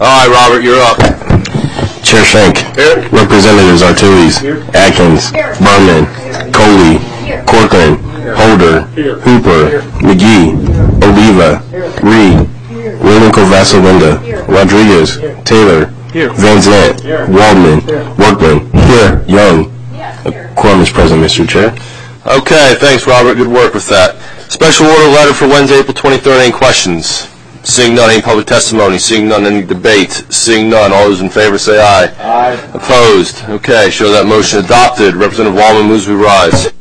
All right, Robert, you're up. Chair Shank. Here. Representatives Artiles, Atkins, Berman, Coley, Corcoran, Holder, Hooper, McGee, Oliva, Reed, William Kovacelinda, Rodriguez, Taylor, Van Zant, Waldman, Workman, Young. A quorum is present, Mr. Chair. Okay, thanks, Robert. Good work with that. Special order letter for Wednesday, April 23rd. Any questions? Seeing none, any public testimony? Seeing none, any debate? Seeing none, all those in favor say aye. Aye. Opposed? Okay, show that motion adopted. Representative Waldman moves we rise.